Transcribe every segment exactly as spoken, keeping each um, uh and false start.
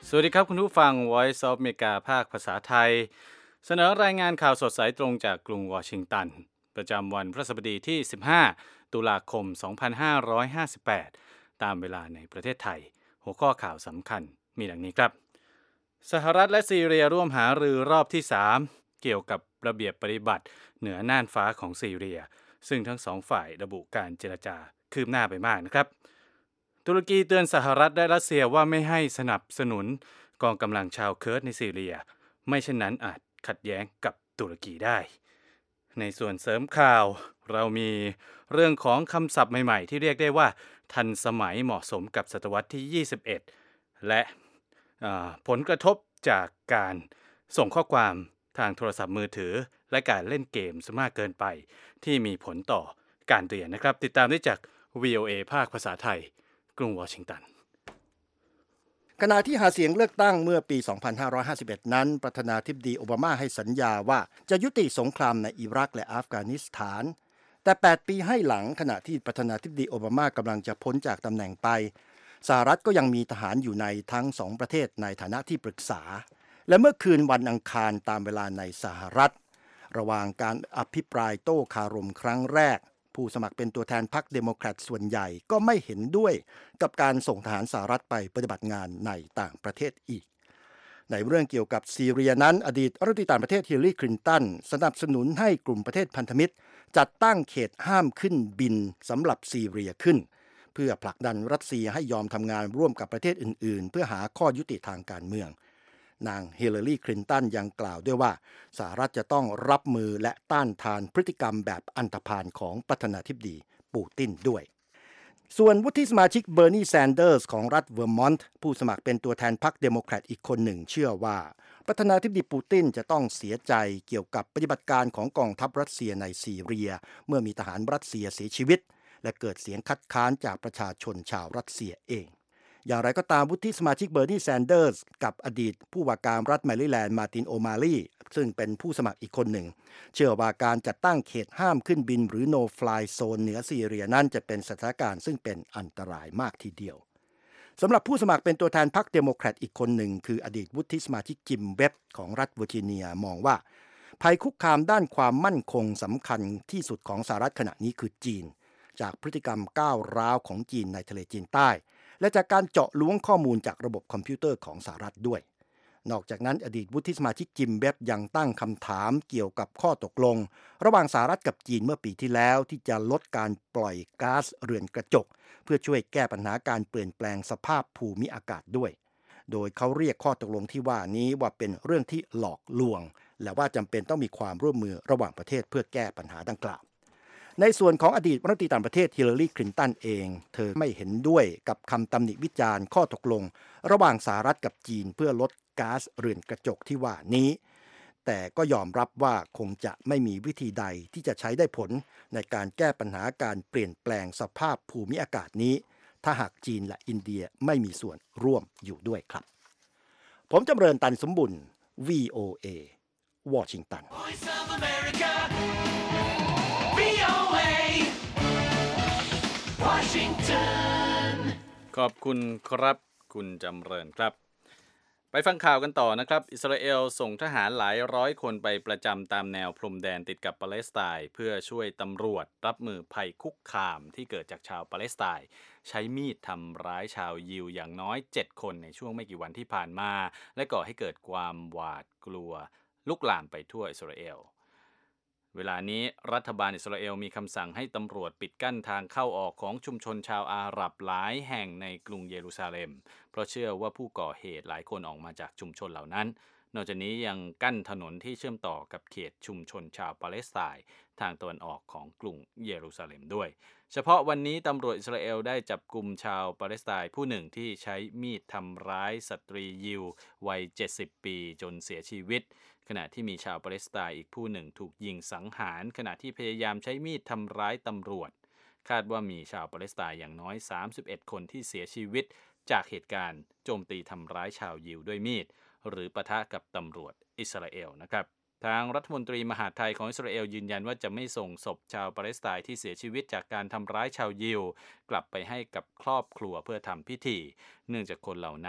สวัสดีครับคุณผู้ฟัง Voice of America ภาคภาษาไทยเสนอรายงานข่าวสดสายตรงจากกรุงวอชิงตันประจำวันพฤหัสบดีที่สิบห้าตุลาคมสองพันห้าร้อยห้าสิบแปดตามเวลาในประเทศไทยหัวข้อข่าวสำคัญมีดังนี้ครับสหรัฐและซีเรียร่วมหารือรอบที่สามเกี่ยวกับระเบียบปฏิบัติเหนือน่านฟ้าของซีเรียซึ่งทั้งสองฝ่ายระบุการเจรจาคืบหน้าไปมากนะครับตุรกีเตือนสหรัฐและรัสเซียว่าไม่ให้สนับสนุนกองกำลังชาวเคิร์ดในซีเรียไม่เช่นนั้นอาจขัดแย้งกับตุรกีได้ในส่วนเสริมข่าวเรามีเรื่องของคำศัพท์ใหม่ๆที่เรียกได้ว่าทันสมัยเหมาะสมกับศตวรรษที่ยี่สิบเอ็ดและผลกระทบจากการส่งข้อความทางโทรศัพท์มือถือและการเล่นเกมซะมากเกินไปที่มีผลต่อการเรียนนะครับติดตามได้จาก วี โอ เอ ภาคภาษาไทยกรุงวอชิงตันขณะที่หาเสียงเลือกตั้งเมื่อปี สองพันห้าร้อยห้าสิบเอ็ด นั้นประธานาธิบดีโอบามาให้สัญญาว่าจะยุติสงครามในอิรักและอัฟกานิสถานแต่แปดปีให้หลังขณะที่ประธานาธิบดีโอบามากำลังจะพ้นจากตำแหน่งไปสหรัฐก็ยังมีทหารอยู่ในทั้งสองประเทศในฐานะที่ปรึกษาและเมื่อคืนวันอังคารตามเวลาในสหรัฐระหว่างการอภิปรายโต้คารมครั้งแรกผู้สมัครเป็นตัวแทนพรรคเดโมแครตส่วนใหญ่ก็ไม่เห็นด้วยกับการส่งทหารสหรัฐไปปฏิบัติงานในต่างประเทศอีกในเรื่องเกี่ยวกับซีเรียนั้นอดีตรัฐมนตรีต่างประเทศฮิลลารีคลินตันสนับสนุนให้กลุ่มประเทศพันธมิตรจัดตั้งเขตห้ามขึ้นบินสำหรับซีเรียขึ้นเพื่อผลักดันรัสเซียให้ยอมทำงานร่วมกับประเทศอื่นๆเพื่อหาข้อยุติทางการเมืองนางฮิลลารีคลินตันยังกล่าวด้วยว่าสหรัฐจะต้องรับมือและต้านทานพฤติกรรมแบบอันธพาลของประธานาธิบดีปูตินด้วยส่วนวุฒิสมาชิกเบอร์นีแซนเดอร์สของรัฐเวอร์มอนต์ผู้สมัครเป็นตัวแทนพรรคเดโมแครตอีกคนหนึ่งเชื่อว่าประธานาธิบดีปูตินจะต้องเสียใจเกี่ยวกับปฏิบัติการของกองทัพรัสเซียในซีเรียเมื่อมีทหารรัสเซียเสียชีวิตและเกิดเสียงคัดค้านจากประชาชนชาวรัสเซียเองอย่างไรก็ตามวุฒิสมาชิกเบอร์นีแซนเดอร์สกับอดีตผู้ว่าการรัฐแมริแลนด์มาร์ตินโอมาลีซึ่งเป็นผู้สมัครอีกคนหนึ่งเชื่อว่าการจัดตั้งเขตห้ามขึ้นบินหรือ no fly zone เหนือซีเรียนั้นจะเป็นสถานการณ์ซึ่งเป็นอันตรายมากทีเดียวสำหรับผู้สมัครเป็นตัวแทนพรรคเดโมแครตอีกคนหนึ่งคืออดีตวุฒิสมาชิกจิมเว็บของรัฐเวอร์จิเนียมองว่าภัยคุกคามด้านความมั่นคงสำคัญที่สุดของสหรัฐขณะนี้คือจีนจากพฤติกรรมก้าวร้าวของจีนในทะเลจีนใต้และจากการเจาะล้วงข้อมูลจากระบบคอมพิวเตอร์ของสหรัฐด้วยนอกจากนั้นอดีตวุฒิสมาชิกจิมเว็บยังตั้งคำถามเกี่ยวกับข้อตกลงระหว่างสหรัฐกับจีนเมื่อปีที่แล้วที่จะลดการปล่อยก๊าซเรือนกระจกเพื่อช่วยแก้ปัญหาการเปลี่ยนแปลงสภาพภูมิอากาศด้วยโดยเขาเรียกข้อตกลงที่ว่านี้ว่าเป็นเรื่องที่หลอกลวงและว่าจำเป็นต้องมีความร่วมมือระหว่างประเทศเพื่อแก้ปัญหาดังกล่าวในส่วนของอดีตรัฐมนตรีต่างประเทศฮิลลารีคลินตันเองเธอไม่เห็นด้วยกับคำตำหนิวิจารณ์ข้อตกลงระหว่างสหรัฐกับจีนเพื่อลดก๊าซเรือนกระจกที่ว่านี้แต่ก็ยอมรับว่าคงจะไม่มีวิธีใดที่จะใช้ได้ผลในการแก้ปัญหาการเปลี่ยนแปลงสภาพภูมิอากาศนี้ถ้าหากจีนและอินเดียไม่มีส่วนร่วมอยู่ด้วยครับผมจำเริญตันสมบุญ วี โอ เอ วอชิงตันขอบคุณครับคุณจำเริญครับไปฟังข่าวกันต่อนะครับอิสราเอลส่งทหารหลายร้อยคนไปประจำตามแนวพรมแดนติดกับปาเลสไตน์เพื่อช่วยตำรวจรับมือภัยคุกคามที่เกิดจากชาวปาเลสไตน์ใช้มีดทำร้ายชาวยิวอย่างน้อยเจ็ดคนในช่วงไม่กี่วันที่ผ่านมาและก่อให้เกิดความหวาดกลัวลุกลามไปทั่วอิสราเอลเวลานี้รัฐบาลอิสราเอลมีคำสั่งให้ตำรวจปิดกั้นทางเข้าออกของชุมชนชาวอาหรับหลายแห่งในกรุงเยรูซาเล็มเพราะเชื่อว่าผู้ก่อเหตุหลายคนออกมาจากชุมชนเหล่านั้นนอกจากนี้ยังกั้นถนนที่เชื่อมต่อกับเขตชุมชนชาวปาเลสไตน์ทางตะวันออกของกรุงเยรูซาเล็มด้วยเฉพาะวันนี้ตำรวจอิสราเอลได้จับกุมชาวปาเลสไตน์ผู้หนึ่งที่ใช้มีดทำร้ายสตรียิววัยเจ็ดสิบปีจนเสียชีวิตขณะที่มีชาวปาเลสไตน์อีกผู้หนึ่งถูกยิงสังหารขณะที่พยายามใช้มีดทำร้ายตำรวจคาดว่ามีชาวปาเลสไตน์อย่างน้อยสามสิบเอ็ดคนที่เสียชีวิตจากเหตุการณ์โจมตีทำร้ายชาวยิวด้วยมีดหรือปะทะกับตำรวจอิสราเอลนะครับทางรัฐมนตรีมหาดไทยของอิสราเอลยืนยันว่าจะไม่ส่งศพชาวปาเลสไตน์ที่เสียชีวิตจากการทำร้ายชาวยิวกลับไปให้กับครอบครัวเพื่อทำพิธีเนื่องจากคนเหล่านั้น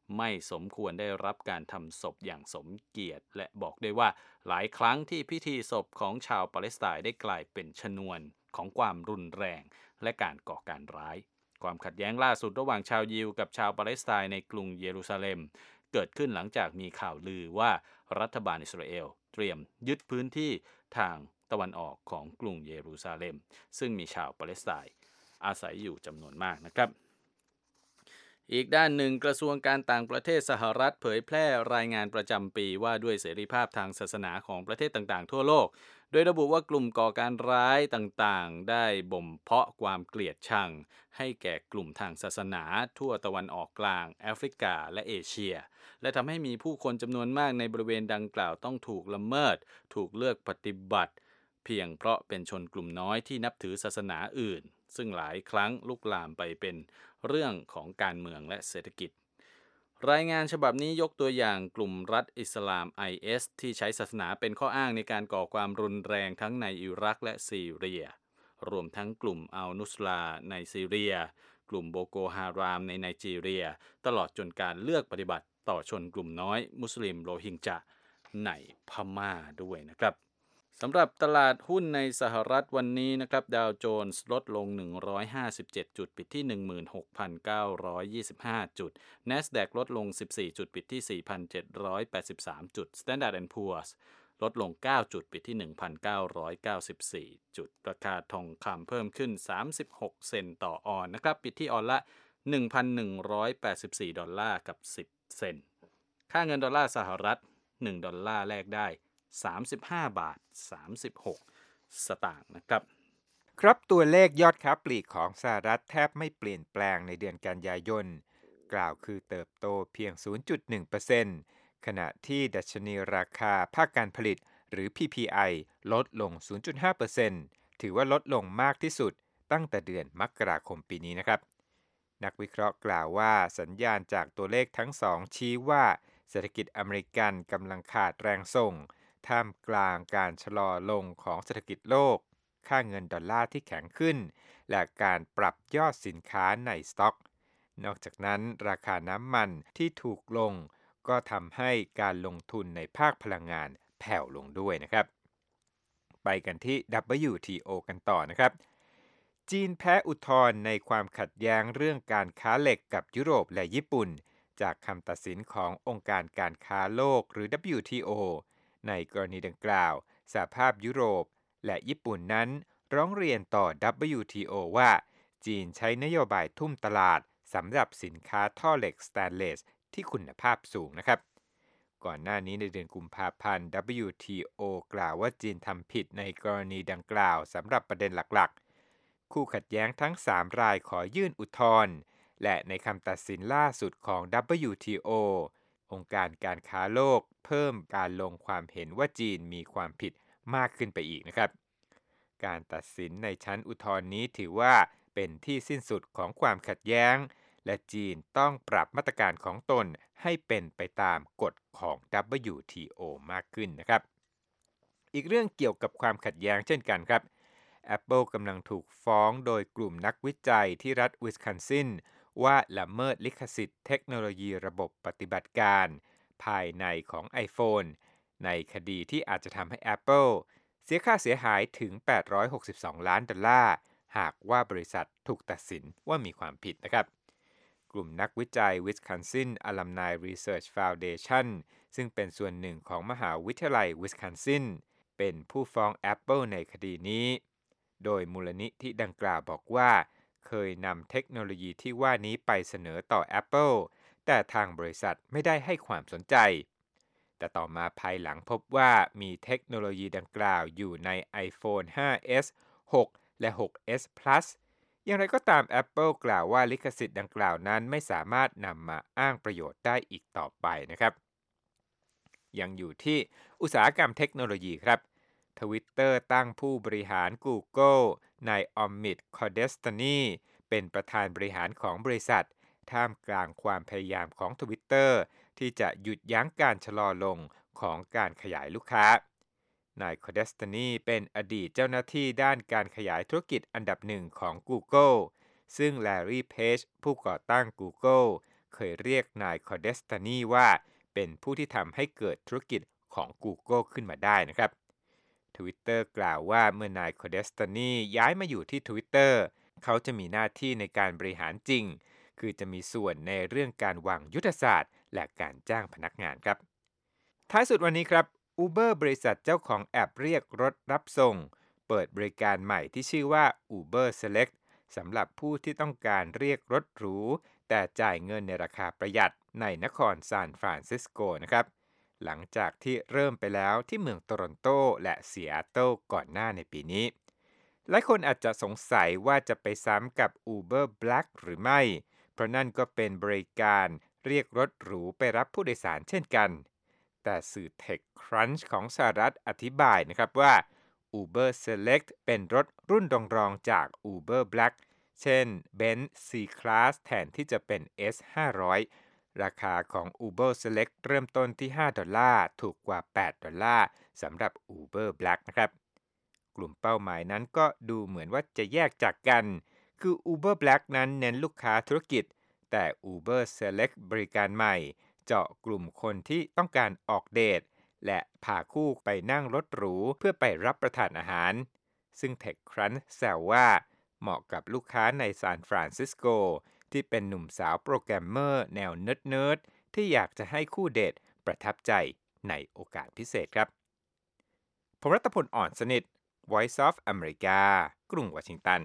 ไม่สมควรได้รับการทำศพอย่างสมเกียรติและบอกด้วยว่าหลายครั้งที่พิธีศพของชาวปาเลสไตน์ได้กลายเป็นชนวนของความรุนแรงและการก่อการร้ายความขัดแย้งล่าสุดระหว่างชาวยิวกับชาวปาเลสไตน์ในกรุงเยรูซาเล็มเกิดขึ้นหลังจากมีข่าวลือว่ารัฐบาลอิสราเอลเตรียมยึดพื้นที่ทางตะวันออกของกรุงเยรูซาเล็มซึ่งมีชาวปาเลสไตน์อาศัยอยู่จำนวนมากนะครับอีกด้านหนึ่งกระทรวงการต่างประเทศสหรัฐเผยแพร่รายงานประจำปีว่าด้วยเสรีภาพทางศาสนาของประเทศต่างๆทั่วโลกโดยระบุว่ากลุ่มก่อการร้ายต่างๆได้บ่มเพาะความเกลียดชังให้แก่กลุ่มทางศาสนาทั่วตะวันออกกลางแอฟริกาและเอเชียและทำให้มีผู้คนจำนวนมากในบริเวณดังกล่าวต้องถูกละเมิดถูกเลือกปฏิบัติเพียงเพราะเป็นชนกลุ่มน้อยที่นับถือศาสนาอื่นซึ่งหลายครั้งลุกลามไปเป็นเรื่องของการเมืองและเศรษฐกิจรายงานฉบับนี้ยกตัวอย่างกลุ่มรัฐอิสลาม ไอ เอส ที่ใช้ศาสนาเป็นข้ออ้างในการก่อความรุนแรงทั้งในอิรักและซีเรียรวมทั้งกลุ่มอัลนุสราในซีเรียกลุ่มโบโกฮารามในไนจีเรียตลอดจนการเลือกปฏิบัติต่อชนกลุ่มน้อยมุสลิมโรฮิงญาในพม่าด้วยนะครับสำหรับตลาดหุ้นในสหรัฐวันนี้นะครับดาวโจนส์ลดลงหนึ่งร้อยห้าสิบเจ็ดจุดปิดที่ หนึ่งหมื่นหกพันเก้าร้อยยี่สิบห้า จุด NASDAQ ลดลงสิบสี่จุดปิดที่ สี่พันเจ็ดร้อยแปดสิบสาม จุด Standard แอนด์ Poor's ลดลงเก้าจุดปิดที่ หนึ่งพันเก้าร้อยเก้าสิบสี่ จุดราคาทองคำเพิ่มขึ้นสามสิบหกเซนต์ต่อออนซ์นะครับปิดที่ออนละ หนึ่งพันหนึ่งร้อยแปดสิบสี่ ดอลลาร์กับสิบเซนต์ค่าเงินดอลลาร์สหรัฐหนึ่งดอลลาร์แลกได้สามสิบห้าบาทสามสิบหกสตางค์นะครับครับตัวเลขยอดค้าปลีกของสหรัฐแทบไม่เปลี่ยนแปลงในเดือนกันยายนกล่าวคือเติบโตเพียง ศูนย์จุดหนึ่งเปอร์เซ็นต์ ขณะที่ดัชนีราคาภาคการผลิตหรือ พี พี ไอ ลดลง ศูนย์จุดห้าเปอร์เซ็นต์ ถือว่าลดลงมากที่สุดตั้งแต่เดือนมกราคมปีนี้นะครับนักวิเคราะห์กล่าวว่าสัญญาณจากตัวเลขทั้งสองชี้ว่าเศรษฐกิจอเมริกันกำลังขาดแรงส่งท่ามกลางการชะลอลงของเศรษฐกิจโลกค่าเงินดอลลาร์ที่แข็งขึ้นและการปรับยอดสินค้าในสต็อกนอกจากนั้นราคาน้ำมันที่ถูกลงก็ทำให้การลงทุนในภาคพลังงานแผ่วลงด้วยนะครับไปกันที่ ดับเบิลยู ที โอ กันต่อนะครับจีนแพ้อุทธรณ์ในความขัดแย้งเรื่องการค้าเหล็กกับยุโรปและญี่ปุ่นจากคำตัดสินขององค์การการค้าโลกหรือ ดับเบิลยู ที โอ ในกรณีดังกล่าวสหภาพยุโรปและญี่ปุ่นนั้นร้องเรียนต่อ ดับเบิลยู ที โอ ว่าจีนใช้นโยบายทุ่มตลาดสำหรับสินค้าท่อเหล็กสแตนเลสที่คุณภาพสูงนะครับก่อนหน้านี้ในเดือนกุมภาพันธ์ ดับเบิลยู ที โอ กล่าวว่าจีนทำผิดในกรณีดังกล่าวสำหรับประเด็นหลักๆคู่ขัดแย้งทั้งสามรายขอยื่นอุทธรณ์และในคำตัดสินล่าสุดของ ดับเบิลยู ที โอ องค์การการค้าโลกเพิ่มการลงความเห็นว่าจีนมีความผิดมากขึ้นไปอีกนะครับการตัดสินในชั้นอุทธรณ์นี้ถือว่าเป็นที่สิ้นสุดของความขัดแย้งและจีนต้องปรับมาตรการของตนให้เป็นไปตามกฎของ ดับเบิลยู ที โอ มากขึ้นนะครับอีกเรื่องเกี่ยวกับความขัดแย้งเช่นกันครับ Apple กำลังถูกฟ้องโดยกลุ่มนักวิจัยที่รัฐวิสคอนซินว่าละเมิดลิขสิทธิ์เทคโนโลยีระบบปฏิบัติการภายในของ iPhone ในคดีที่อาจจะทำให้ Apple เสียค่าเสียหายถึงแปดร้อยหกสิบสองล้านดอลลาร์หากว่าบริษัทถูกตัดสินว่ามีความผิดนะครับกลุ่มนักวิจัย Wisconsin Alumni Research Foundation ซึ่งเป็นส่วนหนึ่งของมหาวิทยาลัย Wisconsin เป็นผู้ฟ้อง Apple ในคดีนี้โดยมูลนิธิดังกล่าวบอกว่าเคยนำเทคโนโลยีที่ว่านี้ไปเสนอต่อ Apple แต่ทางบริษัทไม่ได้ให้ความสนใจแต่ต่อมาภายหลังพบว่ามีเทคโนโลยีดังกล่าวอยู่ใน iPhone ไฟว์ เอส หก และ หก เอส Plus อย่างไรก็ตาม Apple กล่าวว่าลิขสิทธิ์ดังกล่าวนั้นไม่สามารถนำมาอ้างประโยชน์ได้อีกต่อไปนะครับยังอยู่ที่อุตสาหกรรมเทคโนโลยีครับ Twitter ตั้งผู้บริหาร Google นายออมมิต คอเดสตานีเป็นประธานบริหารของบริษัทท่ามกลางความพยายามของ Twitter ที่จะหยุดยั้งการชะลอลงของการขยายลูกค้านายคอเดสตานีเป็นอดีตเจ้าหน้าที่ด้านการขยายธุรกิจอันดับหนึ่งของ Google ซึ่งแลรี่เพจผู้ก่อตั้ง Google เคยเรียกนายคอเดสตานีว่าเป็นผู้ที่ทำให้เกิดธุรกิจของ Google ขึ้นมาได้นะครับ Twitter กล่าวว่าเมื่อนายคอเดสตานีย้ายมาอยู่ที่ Twitter เขาจะมีหน้าที่ในการบริหารจริงคือจะมีส่วนในเรื่องการวางยุทธศาสตร์และการจ้างพนักงานครับท้ายสุดวันนี้ครับ Uber บริษัทเจ้าของแอปเรียกรถรับส่งเปิดบริการใหม่ที่ชื่อว่า Uber Select สำหรับผู้ที่ต้องการเรียกรถหรูแต่จ่ายเงินในราคาประหยัดในนครซานฟรานซิสโกนะครับหลังจากที่เริ่มไปแล้วที่เมืองโตรอนโตและซีแอตเทิลก่อนหน้าในปีนี้หลายคนอาจจะสงสัยว่าจะไปซ้ำกับ Uber Black หรือไม่เพราะนั่นก็เป็นบริการเรียกรถหรูไปรับผู้โดยสารเช่นกันแต่สื่อ TechCrunch ของสหรัฐอธิบายนะครับว่า Uber Select เป็นรถรุ่นรองๆจาก Uber Black เช่น Benz C-Class แทนที่จะเป็น เอส ห้าร้อย ราคาของ Uber Select เริ่มต้นที่ห้าดอลลาร์ถูกกว่าแปดดอลลาร์สำหรับ Uber Black นะครับกลุ่มเป้าหมายนั้นก็ดูเหมือนว่าจะแยกจากกันคือ Uber Black นั้นเน้นลูกค้าธุรกิจแต่ Uber Select บริการใหม่เจาะกลุ่มคนที่ต้องการออกเดทและพาคู่ไปนั่งรถหรูเพื่อไปรับประทานอาหารซึ่ง TechCrunch แซวว่าเหมาะกับลูกค้าในซานฟรานซิสโกที่เป็นหนุ่มสาวโปรแกรมเมอร์แนวเนิร์ดๆที่อยากจะให้คู่เดทประทับใจในโอกาสพิเศษครับผมรัตพล อ่อนสนิท Voice of America กรุงวอชิงตัน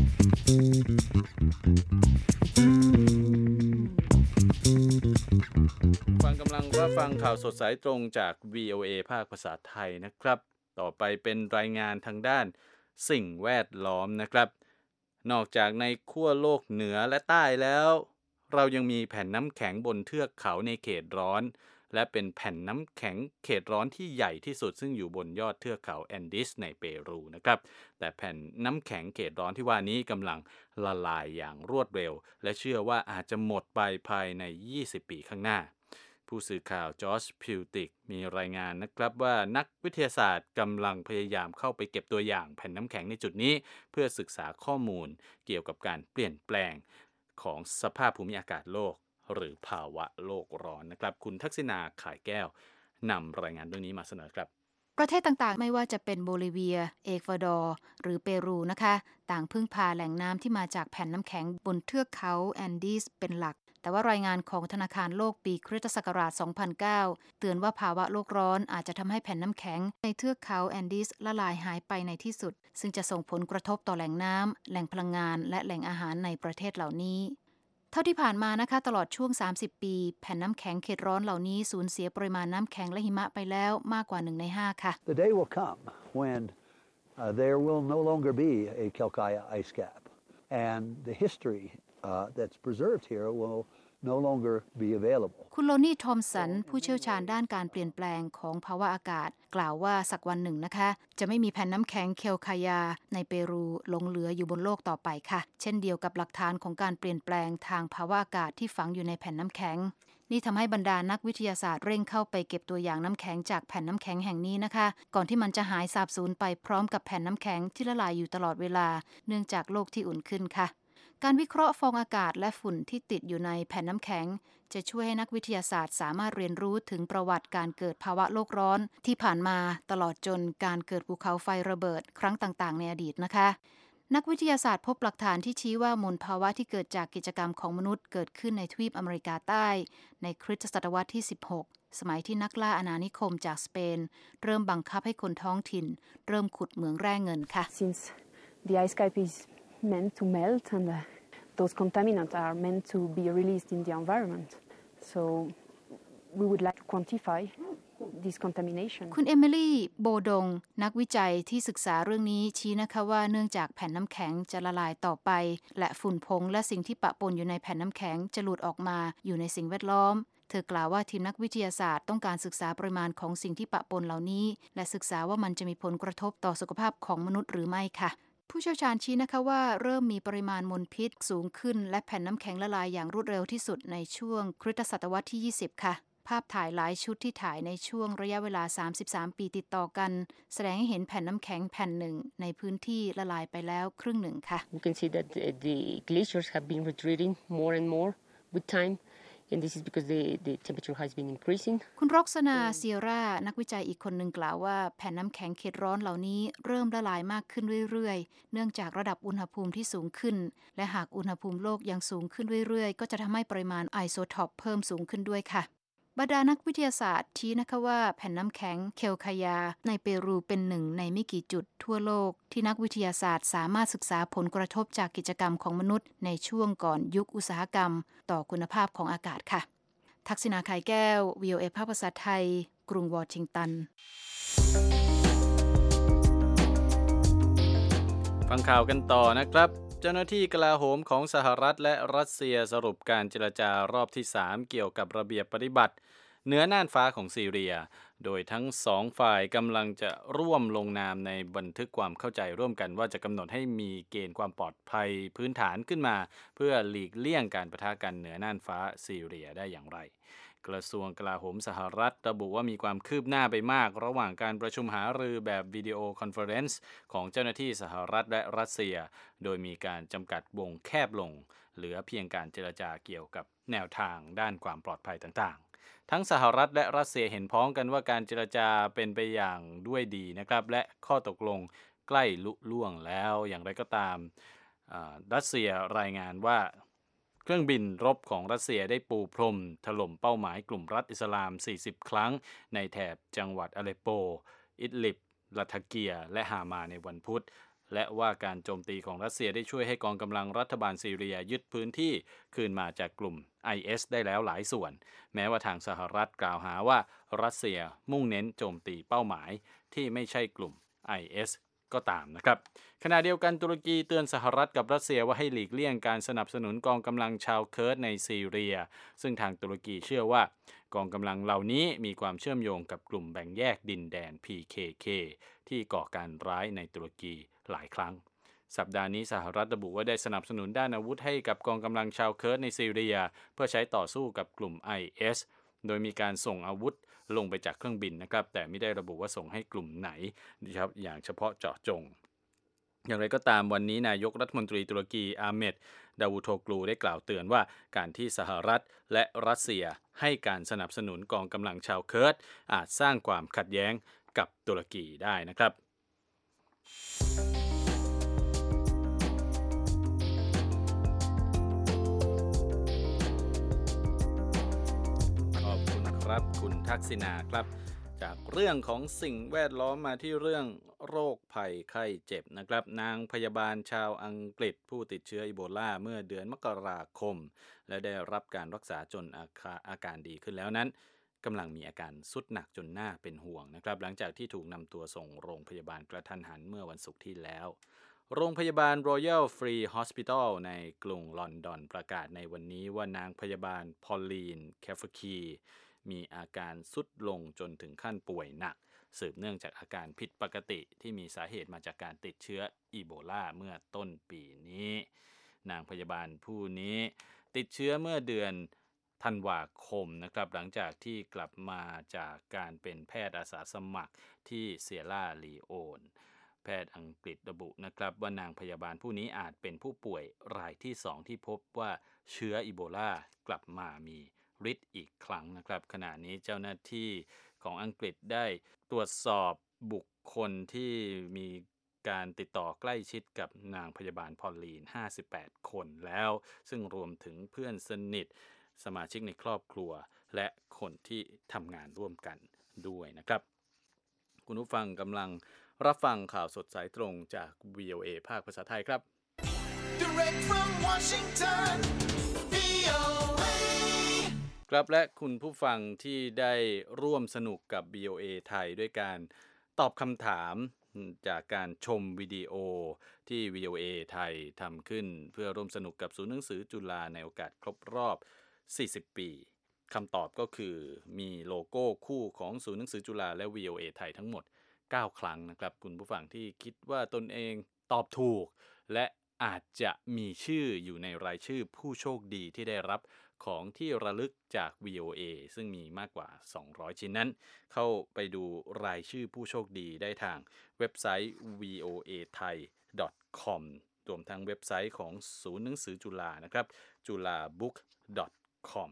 ฟังกำลังรับฟังข่าวสดสายตรงจาก วี โอ เอ ภาคภาษาไทยนะครับต่อไปเป็นรายงานทางด้านสิ่งแวดล้อมนะครับนอกจากในขั้วโลกเหนือและใต้แล้วเรายังมีแผ่นน้ำแข็งบนเทือกเขาในเขตร้อนและเป็นแผ่นน้ำแข็งเขตร้อนที่ใหญ่ที่สุดซึ่งอยู่บนยอดเทือกเขาแอนดิสในเปรูนะครับแต่แผ่นน้ำแข็งเขตร้อนที่ว่านี้กำลังละลายอย่างรวดเร็วและเชื่อว่าอาจจะหมดไปภายในยี่สิบปีข้างหน้าผู้สื่อข่าวจอร์จพิวติกมีรายงานนะครับว่านักวิทยาศาสตร์กำลังพยายามเข้าไปเก็บตัวอย่างแผ่นน้ำแข็งในจุดนี้เพื่อศึกษาข้อมูลเกี่ยวกับการเปลี่ยนแปลงของสภาพภูมิอากาศโลกหรือภาวะโลกร้อนนะครับคุณทักษิณาข่ายแก้วนำรายงานเรื่องนี้มาเสนอครับประเทศต่างๆไม่ว่าจะเป็นโบลิเวียเอกวาดอร์หรือเปรูนะคะต่างพึ่งพาแหล่งน้ำที่มาจากแผ่นน้ำแข็งบนเทือกเขาแอนดีสเป็นหลักแต่ว่ารายงานของธนาคารโลกปีคริสตศักราช สองพันเก้า เตือนว่าภาวะโลกร้อนอาจจะทำให้แผ่นน้ำแข็งในเทือกเขาแอนดีสละลายหายไปในที่สุดซึ่งจะส่งผลกระทบต่อแหล่งน้ำแหล่งพลังงานและแหล่งอาหารในประเทศเหล่านี้เท่าที่ผ่านมานะคะตลอดช่วงสามสิบปีแผ่นน้ำแข็งเขตร้อนเหล่านี้สูญเสียปริมาณน้ำแข็งและหิมะไปแล้วมากกว่าหนึ่งในห้าค่ะ The day will come when uh, there will no longer be a Kelkaya ice cap and the history uh, that's preserved here will no longer be available คุณโลนี่ทอมสันผู้เชี่ยวชาญด้านการเปลี่ยนแปลงของภาวะอากาศกล่าวว่าสักวันหนึ่งนะคะจะไม่มีแผ่นน้ำแข็งเคลคายาในเปรูหลงเหลืออยู่บนโลกต่อไปค่ะเช่นเดียวกับหลักฐานของการเปลี่ยนแปลงทางภาวะอากาศที่ฝังอยู่ในแผ่นน้ำแข็งนี่ทำให้บรรดานักวิทยาศาสตร์เร่งเข้าไปเก็บตัวอย่างน้ำแข็งจากแผ่นน้ำแข็งแห่งนี้นะคะก่อนที่มันจะหายสาบสูญไปพร้อมกับแผ่นน้ำแข็งที่ละลายอยู่ตลอดเวลาเนื่องจากโลกที่อุ่นขึ้นค่ะการวิเคราะห์ฟองอากาศและฝุ่นที่ติดอยู่ในแผ่นน้ำแข็งจะช่วยให้นักวิทยาศาสตร์สามารถเรียนรู้ถึงประวัติการเกิดภาวะโลกร้อนที่ผ่านมาตลอดจนการเกิดภูเขาไฟระเบิดครั้งต่างๆในอดีตนะคะนักวิทยาศาสตร์พบหลักฐานที่ชี้ว่ามลภาวะที่เกิดจากกิจกรรมของมนุษย์เกิดขึ้นในทวีปอเมริกาใต้ในคริสตศตวรรษที่สิบหกสมัยที่นักล่าอาณานิคมจากสเปนเริ่มบังคับให้คนท้องถิ่นเริ่มขุดเหมืองแร่เงินค่ะ Since the ice cap is meant to melt and uh, those contaminants are meant to be released in the environment so we would like to quantify this contamination คุณเอมิลี่โบดงนักวิจัยที่ศึกษาเรื่องนี้ชี้นะคะว่าเนื่องจากแผ่นน้ำแข็งจะละลายต่อไปและฝุ่นผงและสิ่งที่ปะปนอยู่ในแผ่นน้ำแข็งจะหลุดออกมาอยู่ในสิ่งแวดล้อมเธอกล่าวว่าทีมนักวิทยาศาสตร์ต้องการศึกษาปริมาณของสิ่งที่ปะปนเหล่านี้และศึกษาว่ามันจะมีผลกระทบต่อสุขภาพของมนุษย์หรือไม่ค่ะผู้เชี่ยวชาญชี้นะคะว่าเริ่มมีปริมาณมลพิษสูงขึ้นและแผ่นน้ำแข็งละลายอย่างรวดเร็วที่สุดในช่วงคริสตศตวรรษที่ยี่สิบค่ะภาพถ่ายหลายชุดที่ถ่ายในช่วงระยะเวลาสามสิบสามปีติดต่อกันแสดงให้เห็นแผ่นน้ำแข็งแผ่นหนึ่งในพื้นที่ละลายไปแล้วครึ่งหนึ่งค่ะ We can see that the, the glaciers have been retreating more and more with time and this is because the the temperature has been increasing. คุณร็อกซนาเซียร่านักวิจัยอีกคนหนึ่งกล่าวว่าแผ่นน้ำแข็งเขตร้อนเหล่านี้เริ่มละลายมากขึ้นเรื่อยๆเนื่องจากระดับอุณหภูมิที่สูงขึ้นและหากอุณหภูมิโลกยังสูงขึ้นเรื่อยๆก็จะทำให้ปริมาณไอโซโทปเพิ่มสูงขึ้นด้วยค่ะบรรดานักวิทยาศาสตร์ชี้นะคะว่าแผ่นน้ำแข็งเคลคายาในเปรูเป็นหนึ่งในไม่กี่จุดทั่วโลกที่นักวิทยาศาสตร์สามารถศึกษาผลกระทบจากกิจกรรมของมนุษย์ในช่วงก่อนยุคอุตสาหกรรมต่อคุณภาพของอากาศค่ะทักษิณาไข่แก้ว วี โอ เอ ภาคภาษาไทยกรุงวอชิงตันฟังข่าวกันต่อนะครับเจ้าหน้าที่กลาโหมของสหรัฐและรัสเซียสรุปการเจรจารอบที่สามเกี่ยวกับระเบียบปฏิบัติเหนือน่านฟ้าของซีเรียโดยทั้งสองฝ่ายกำลังจะร่วมลงนามในบันทึกความเข้าใจร่วมกันว่าจะกำหนดให้มีเกณฑ์ความปลอดภัยพื้นฐานขึ้นมาเพื่อหลีกเลี่ยงการปะทะกันเหนือน่านฟ้าซีเรียได้อย่างไรกระทรวงกลาโหมสหรัฐระบุว่ามีความคืบหน้าไปมากระหว่างการประชุมหารือแบบวิดีโอคอนเฟอเรนซ์ของเจ้าหน้าที่สหรัฐและรัสเซียโดยมีการจำกัดวงแคบลงเหลือเพียงการเจรจาเกี่ยวกับแนวทางด้านความปลอดภัยต่างๆทั้งสหรัฐและรัสเซียเห็นพ้องกันว่าการเจรจาเป็นไปอย่างด้วยดีนะครับและข้อตกลงใกล้ลุล่วงแล้วอย่างไรก็ตามรัสเซียรายงานว่าเครื่องบินรบของรัสเซียได้ปูพรมถล่มเป้าหมายกลุ่มรัฐอิสลามสี่สิบครั้งในแถบจังหวัดอเลปโปอิดลิบลาทาเกียและฮามาในวันพุธและว่าการโจมตีของรัสเซียได้ช่วยให้กองกำลังรัฐบาลซีเรียยึดพื้นที่คืนมาจากกลุ่ม ไอ เอส ได้แล้วหลายส่วนแม้ว่าทางสหรัฐกล่าวหาว่ารัสเซียมุ่งเน้นโจมตีเป้าหมายที่ไม่ใช่กลุ่ม ไอ เอสก็ตามนะครับขณะเดียวกันตุรกีเตือนสหรัฐกับรัสเซียว่าให้หลีกเลี่ยงการสนับสนุนกองกำลังชาวเคิร์ดในซีเรียซึ่งทางตุรกีเชื่อว่ากองกำลังเหล่านี้มีความเชื่อมโยงกับกลุ่มแบ่งแยกดินแดน พี เค เค ที่ก่อการร้ายในตุรกีหลายครั้งสัปดาห์นี้สหรัฐระบุว่าได้สนับสนุนด้านอาวุธให้กับกองกำลังชาวเคิร์ดในซีเรียเพื่อใช้ต่อสู้กับกลุ่ม ไอ เอส โดยมีการส่งอาวุธลงไปจากเครื่องบินนะครับแต่ไม่ได้ระบุว่าส่งให้กลุ่มไหนนะครับอย่างเฉพาะเจาะจงอย่างไรก็ตามวันนี้นายกรัฐมนตรีตุรกีอาเมดดาวูโทกลูได้กล่าวเตือนว่าการที่สหรัฐและรัสเซียให้การสนับสนุนกองกำลังชาวเคิร์ดอาจสร้างความขัดแย้งกับตุรกีได้นะครับขอบคุณครับคุณทักษิณาครับจากเรื่องของสิ่งแวดล้อมมาที่เรื่องโรคภัยไข้เจ็บนะครับนางพยาบาลชาวอังกฤษผู้ติดเชื้ออีโบลาเมื่อเดือนมกราคมและได้รับการรักษาจนอาการอาการดีขึ้นแล้วนั้นกำลังมีอาการสุดหนักจนน่าเป็นห่วงนะครับหลังจากที่ถูกนำตัวส่งโรงพยาบาลกระทันหันเมื่อวันศุกร์ที่แล้วโรงพยาบาล Royal Free Hospital ในกรุงลอนดอนประกาศในวันนี้ว่านางพยาบาลพอลลีนแคฟคีมีอาการสุดลงจนถึงขั้นป่วยหนักสืบเนื่องจากอาการผิดปกติที่มีสาเหตุมาจากการติดเชื้ออีโบลาเมื่อต้นปีนี้นางพยาบาลผู้นี้ติดเชื้อเมื่อเดือนธันวาคมนะครับหลังจากที่กลับมาจากการเป็นแพทย์อาสาสมัครที่เซียร่าลีโอนแพทย์อังกฤษระบุนะครับว่านางพยาบาลผู้นี้อาจเป็นผู้ป่วยรายที่สองที่พบว่าเชื้ออีโบลากลับมามีฤทธิ์อีกครั้งนะครับขณะนี้เจ้าหน้าที่ของอังกฤษได้ตรวจสอบบุคคลที่มีการติดต่อใกล้ชิดกับนางพยาบาลพอลลีนห้าสิบแปดคนแล้วซึ่งรวมถึงเพื่อนสนิทสมาชิกในครอบครัวและคนที่ทำงานร่วมกันด้วยนะครับคุณผู้ฟังกำลังรับฟังข่าวสดสายตรงจาก วี โอ เอ ภาคภาษาไทยครับ Direct from Washington วี โอ เอ ครับและคุณผู้ฟังที่ได้ร่วมสนุกกับ วี โอ เอ ไทยด้วยการตอบคำถามจากการชมวิดีโอที่ วี โอ เอ ไทยทำขึ้นเพื่อร่วมสนุกกับศูนย์หนังสือจุฬาในโอกาสครบรอบสี่สิบปีคำตอบก็คือมีโลโก้คู่ของศูนย์หนังสือจุฬาและ วี โอ เอ ไทยทั้งหมดเก้าครั้งนะครับคุณผู้ฟังที่คิดว่าตนเองตอบถูกและอาจจะมีชื่ออยู่ในรายชื่อผู้โชคดีที่ได้รับของที่ระลึกจาก วี โอ เอ ซึ่งมีมากกว่าสองร้อยชิ้นนั้นเข้าไปดูรายชื่อผู้โชคดีได้ทางเว็บไซต์ วี โอ เอ ไทย ดอท คอม รวมทั้งเว็บไซต์ของศูนย์หนังสือจุฬานะครับ จุฬาบุ๊ก ดอท คอม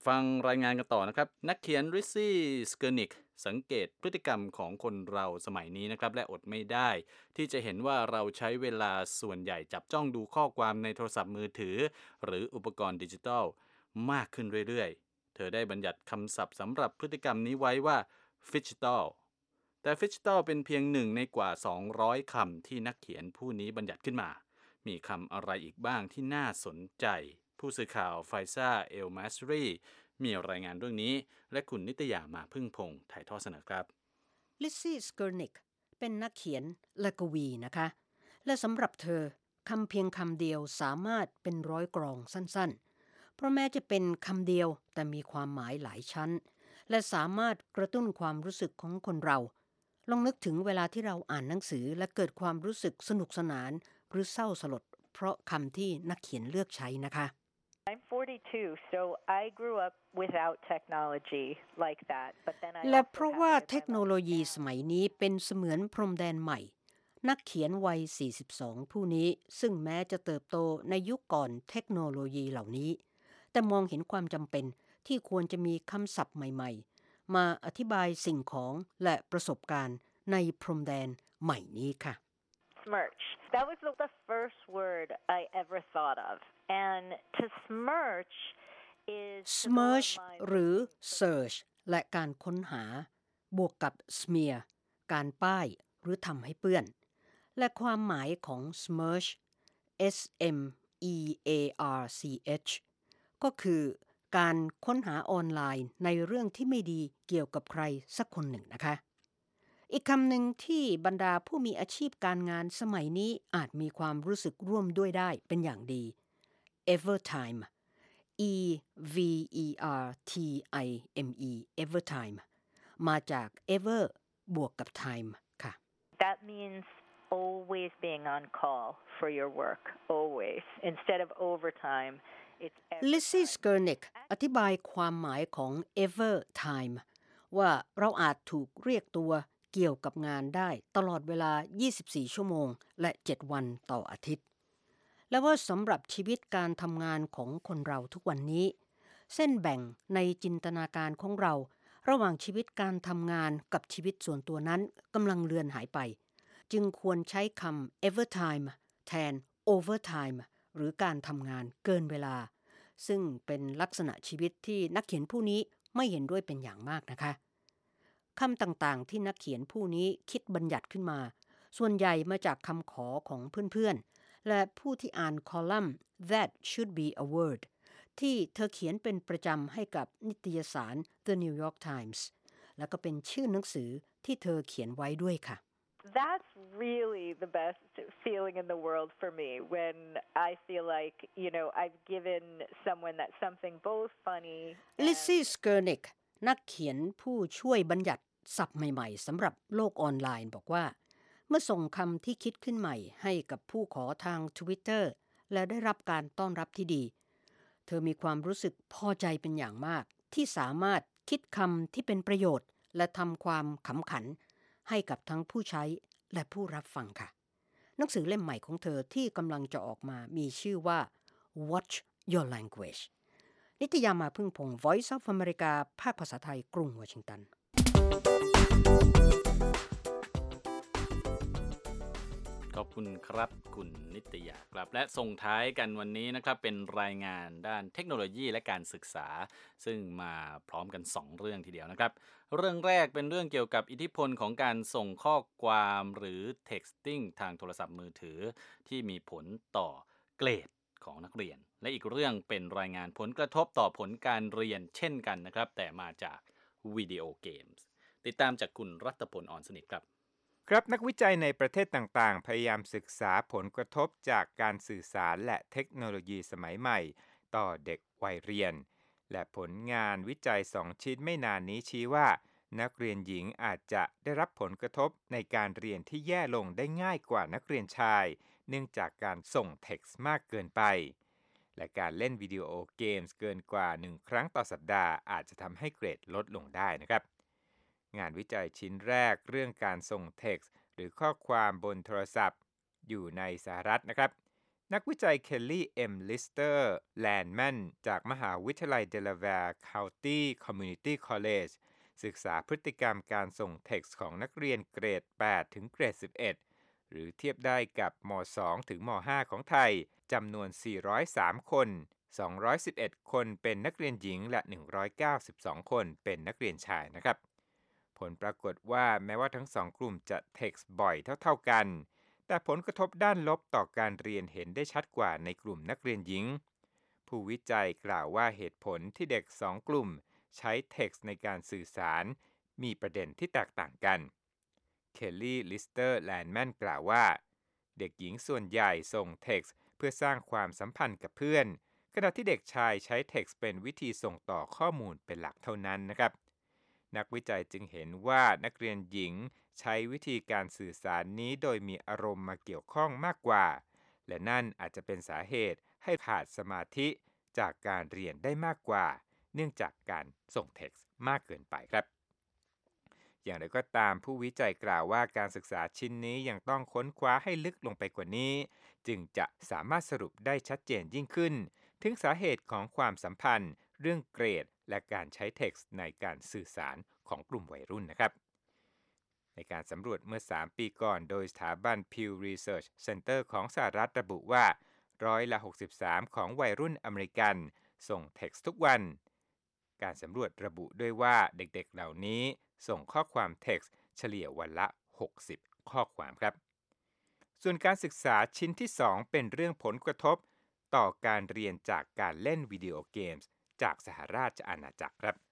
ฟังรายงานกันต่อนะครับนักเขียนริซซี่สเกอร์นิกสังเกตพฤติกรรมของคนเราสมัยนี้นะครับและอดไม่ได้ที่จะเห็นว่าเราใช้เวลาส่วนใหญ่จับจ้องดูข้อความในโทรศัพท์มือถือหรืออุปกรณ์ดิจิทัลมากขึ้นเรื่อยๆเธอได้บัญญัติคำศัพท์สำหรับพฤติกรรมนี้ไว้ว่า Phygital แต่ Phygital เป็นเพียงหนึ่งในกว่าสองร้อยคำที่นักเขียนผู้นี้บัญญัติขึ้นมามีคำอะไรอีกบ้างที่น่าสนใจผู้สื่อข่าวไฟซ่าเอลมาสรีมีรายงานเรื่องนี้และคุณนิตยามาพึ่งพงษ์ถ่ายทอดเสนอครับลิซซี่สเกอร์นิกเป็นนักเขียนและกวีนะคะและสำหรับเธอคำเพียงคำเดียวสามารถเป็นร้อยกรองสั้นๆเพราะแม้จะเป็นคำเดียวแต่มีความหมายหลายชั้นและสามารถกระตุ้นความรู้สึกของคนเราลองนึกถึงเวลาที่เราอ่านหนังสือและเกิดความรู้สึกสนุกสนานหรือเศร้าสลดเพราะคำที่นักเขียนเลือกใช้นะคะ I'm forty-two, so I grew up without technology like that. But then I และเพราะว่าเทคโนโลยีสมัยนี้เป็นเสมือนพรมแดนใหม่นักเขียนวัยสี่สิบสองผู้นี้ซึ่งแม้จะเติบโตในยุคก่อนเทคโนโลยีเหล่านี้แต่มองเห็นความจำเป็นที่ควรจะมีคำศัพท์ใหม่ๆมาอธิบายสิ่งของและประสบการณ์ในพรมแดนใหม่นี้ค่ะ Smirch. That was the first word I ever thought of. And to smirch is smirch หรือ search และการค้นหาบวกกับ smear การป้ายหรือทำให้เปื้อนและความหมายของ smirch S M E A R C H ก็คือการค้นหาออนไลน์ในเรื่องที่ไม่ดีเกี่ยวกับใครสักคนหนึ่งนะคะอีกคำหนึ่งที่บรรดาผู้มีอาชีพการงานสมัยนี้อาจมีความรู้สึกร่วมด้วยได้เป็นอย่างดี Evertime E V E R T I M E Evertime มาจาก ever บวกกับ time ค่ะ That means always being on call for your work always instead of overtime it's Lizzie Skernick อธิบายความหมายของ Evertime ว่าเราอาจถูกเรียกตัวเกี่ยวกับงานได้ตลอดเวลายี่สิบสี่ชั่วโมงและเจ็ดวันต่ออาทิตย์และว่าสำหรับชีวิตการทำงานของคนเราทุกวันนี้เส้นแบ่งในจินตนาการของเราระหว่างชีวิตการทำงานกับชีวิตส่วนตัวนั้นกำลังเลือนหายไปจึงควรใช้คำ Evertime แทน Overtime หรือการทำงานเกินเวลาซึ่งเป็นลักษณะชีวิตที่นักเขียนผู้นี้ไม่เห็นด้วยเป็นอย่างมากนะคะคำต่างๆที่นักเขียนผู้นี้คิดบัญญัติขึ้นมาส่วนใหญ่มาจากคำขอของเพื่อนๆและผู้ที่อ่านคอลัมน์ That Should Be a Word ที่เธอเขียนเป็นประจำให้กับนิตยสาร The New York Times และก็เป็นชื่อหนังสือที่เธอเขียนไว้ด้วยค่ะ That's really the best feeling in the world for me when I feel like, you know, I've given someone that something both funny and... Lizzie Skernick นักเขียนผู้ช่วยบัญญัติศัพท์ใหม่ๆสำหรับโลกออนไลน์บอกว่าเมื่อส่งคำที่คิดขึ้นใหม่ให้กับผู้ขอทาง Twitter และได้รับการต้อนรับที่ดีเธอมีความรู้สึกพอใจเป็นอย่างมากที่สามารถคิดคำที่เป็นประโยชน์และทำความขำขันให้กับทั้งผู้ใช้และผู้รับฟังค่ะหนังสือเล่มใหม่ของเธอที่กำลังจะออกมามีชื่อว่า Watch Your Language นิตยามาพึ่งพงษ์ Voice of America ภาคภาษาไทยกรุงวอชิงตันขอบคุณครับคุณนิตยาครับและส่งท้ายกันวันนี้นะครับเป็นรายงานด้านเทคโนโลยีและการศึกษาซึ่งมาพร้อมกันสองเรื่องทีเดียวนะครับเรื่องแรกเป็นเรื่องเกี่ยวกับอิทธิพลของการส่งข้อความหรือ texting ทางโทรศัพท์มือถือที่มีผลต่อเกรดของนักเรียนและอีกเรื่องเป็นรายงานผลกระทบต่อผลการเรียนเช่นกันนะครับแต่มาจากวิดีโอเกมส์ติดตามจากคุณรัตพลอ่อนสนิทครับครับนักวิจัยในประเทศต่างๆพยายามศึกษาผลกระทบจากการสื่อสารและเทคโนโลยีสมัยใหม่ต่อเด็กวัยเรียนและผลงานวิจัยสองชิ้นไม่นานนี้ชี้ว่านักเรียนหญิงอาจจะได้รับผลกระทบในการเรียนที่แย่ลงได้ง่ายกว่านักเรียนชายเนื่องจากการส่งเท็กซ์มากเกินไปและการเล่นวิดีโอเกมส์เกินกว่าหนึ่งครั้งต่อสัปดาห์อาจจะทำให้เกรดลดลงได้นะครับงานวิจัยชิ้นแรกเรื่องการส่งเท็กซ์หรือข้อความบนโทรศัพท์อยู่ในสหรัฐนะครับนักวิจัยเคลลี่ เอ็ม ลิสเตอร์ แลนแมนจากมหาวิทยาลัยเดลาแวร์ County Community College ศึกษาพฤติกรรมการส่งเท็กซ์ของนักเรียนเกรด แปด ถึงเกรด สิบเอ็ด หรือเทียบได้กับม. สอง ถึงม. ห้า ของไทยจำนวน สี่ร้อยสาม คน สองร้อยสิบเอ็ด คนเป็นนักเรียนหญิงและ หนึ่งร้อยเก้าสิบสอง คนเป็นนักเรียนชายนะครับผลปรากฏว่าแม้ว่าทั้งสองกลุ่มจะเท็กซ์บ่อยเท่าๆกันแต่ผลกระทบด้านลบต่อการเรียนเห็นได้ชัดกว่าในกลุ่มนักเรียนหญิงผู้วิจัยกล่าวว่าเหตุผลที่เด็กสองกลุ่มใช้เท็กซ์ในการสื่อสารมีประเด็นที่แตกต่างกันเคลลี่ ลิสเตอร์ แลนแมนกล่าวว่าเด็กหญิงส่วนใหญ่ส่งเท็กซ์เพื่อสร้างความสัมพันธ์กับเพื่อนขณะที่เด็กชายใช้เท็กซ์เป็นวิธีส่งต่อข้อมูลเป็นหลักเท่านั้นนะครับนักวิจัยจึงเห็นว่านักเรียนหญิงใช้วิธีการสื่อสารนี้โดยมีอารมณ์มาเกี่ยวข้องมากกว่าและนั่นอาจจะเป็นสาเหตุให้ขาดสมาธิจากการเรียนได้มากกว่าเนื่องจากการส่งเท็กซ์มากเกินไปครับอย่างไรก็ตามผู้วิจัยกล่าวว่าการศึกษาชิ้นนี้ยังต้องค้นคว้าให้ลึกลงไปกว่านี้จึงจะสามารถสรุปได้ชัดเจนยิ่งขึ้นถึงสาเหตุของความสัมพันธ์เรื่องเกรดและการใช้เท็กซ์ในการสื่อสารของกลุ่มวัยรุ่นนะครับในการสำรวจเมื่อสามปีก่อนโดยสถาบัน Pew Research Center ของสหรัฐระบุว่าร้อยละหกสิบสามของวัยรุ่นอเมริกันส่งเท็กซ์ทุกวันการสำรวจระบุด้วยว่าเด็กๆเหล่านี้ส่งข้อความเท็กซ์เฉลี่ยวันละหกสิบข้อความครับส่วนการศึกษาชิ้นที่สองเป็นเรื่องผลกระทบต่อการเรียนจากการเล่นวิดีโอเกมส์จากสหราชอาณาจักรครับ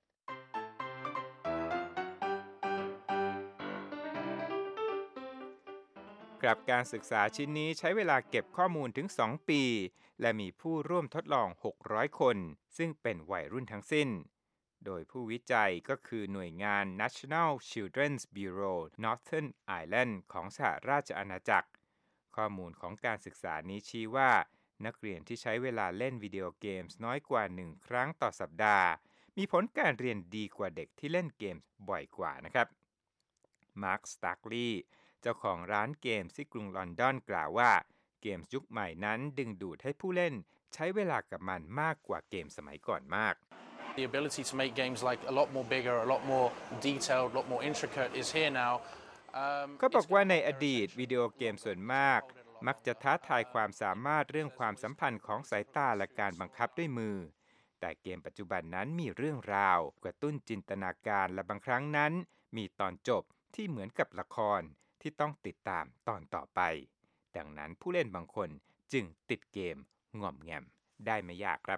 กับการศึกษาชิ้นนี้ใช้เวลาเก็บข้อมูลถึงสองปีและมีผู้ร่วมทดลองหกร้อยคนซึ่งเป็นวัยรุ่นทั้งสิ้นโดยผู้วิจัยก็คือหน่วยงาน National Children's Bureau Northern Ireland ของสหราชอาณาจักรข้อมูลของการศึกษานี้ชี้ว่านักเรียนที่ใช้เวลาเล่นวิดีโอเกมส์น้อยกว่าหนึ่งครั้งต่อสัปดาห์มีผลการเรียนดีกว่าเด็กที่เล่นเกมส์บ่อยกว่านะครับมาร์ค สตาร์กลีย์เจ้าของร้านเกมส์ที่กรุงลอนดอนกล่าวว่าเกมส์ยุคใหม่นั้นดึงดูดให้ผู้เล่นใช้เวลากับมันมากกว่าเกมสมัยก่อนมาก The ability to make games like a lot more bigger, a lot more detailed, a lot more intricate is here now. เขาบอกว่าในอดีตวิดีโอเกมส่วนมากมักจะท้าทายความสามารถเรื่องความสัมพันธ์ของสายตาและการบังคับด้วยมือแต่เกมปัจจุบันนั้นมีเรื่องราวกระตุ้นจินตนาการและบางครั้งนั้นมีตอนจบที่เหมือนกับละครที่ต้องติดตามตอนต่อไปดังนั้นผู้เล่นบางคนจึงติดเกมง่อมแงมได้ไม่ยากครับ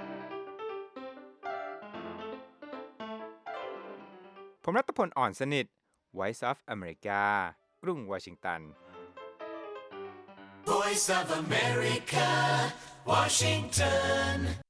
ผมรัตพล อ่อนสนิท Voice of America กรุงวอชิงตัน Voice of America, Washington